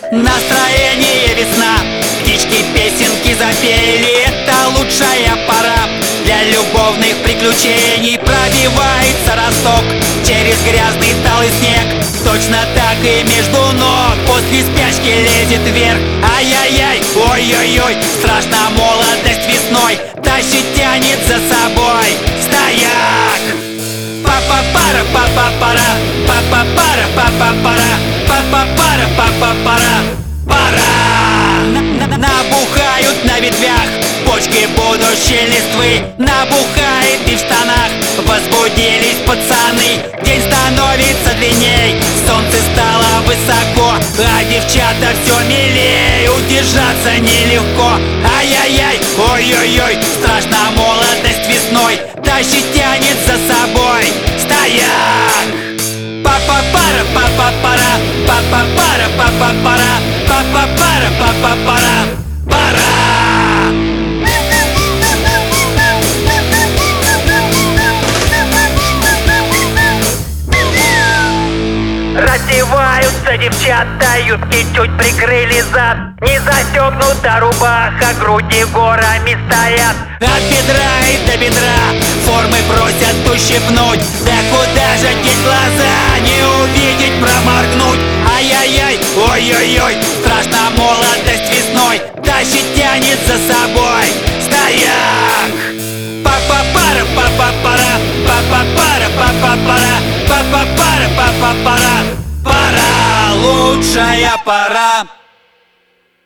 Настроение весна, птички песенки запели. Это лучшая пора для любовных приключений. Пробивается росток через грязный талый снег. Точно так и между ног после спячки лезет вверх. Ай-яй-яй, ой-ой-ой, страшно молодость весной тащит, тянет за собой. Стояк! Па-па-пара, па-па-пара, па-па-пара, па-па-пара, па-па-пара, па-па-пара. Пора! Набухают на ветвях почки будущей листвы. Набухает и в штанах возбудились пацаны. День становится длинней, солнце стало высоко, а девчата все милее, удержаться нелегко. Ай-яй-яй, ой-ой-ой, страшно молодость весной тащит, тянет за собой. Стояк! Па-па-пара, па-па-пара, па-па-пара, па-па-пара, па-па-пара, па-па-пара. Пора! Раздеваются девчата, юбки чуть прикрыли зад. Не застегнута рубаха, груди горами стоят. От бедра и до бедра формы просят ущипнуть. Да куда же деть глаза, не увидеть, проморгнуть. Ай-яй-яй, ой-ой-ой, страшно молодость весной тащит, тянет за собой. Стояк! Па-па-пара, па-па-пара, па-па-пара, па-па-пара, па-па-пара, па-па-пара. Пора, лучшая пора.